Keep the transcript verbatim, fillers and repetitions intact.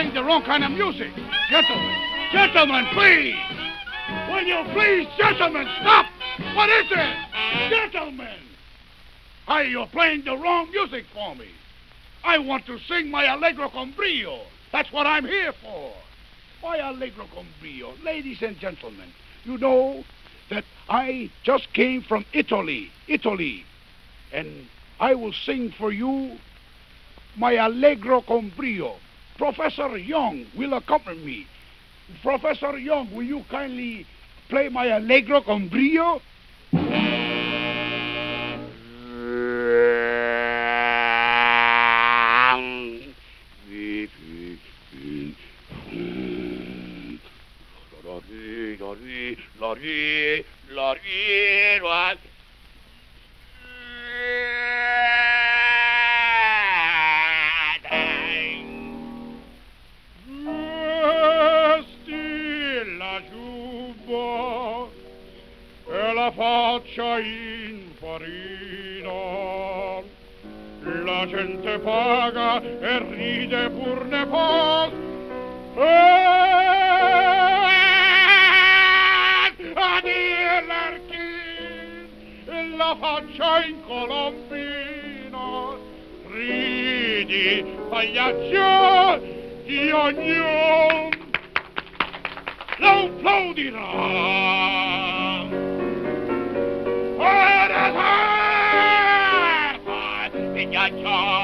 playing the wrong kind of music. Gentlemen, gentlemen, please. Will you please, gentlemen, stop? What is it? Gentlemen. Hi, you're playing the wrong music for me. I want to sing my Allegro con brio. That's what I'm here for. My Allegro con brio. Ladies and gentlemen, you know that I just came from Italy, Italy, and I will sing for you my Allegro con brio. Professor Young will accompany me. Professor Young, will you kindly play my Allegro con brio? La ri, la ri, la Vesti la giubba e la faccia infarina, la gente paga e ride pur ne fa. La faccia in colombina, ridi, pagliaccio di ognuno, lo applaudirà. Ora serva, pagliaccio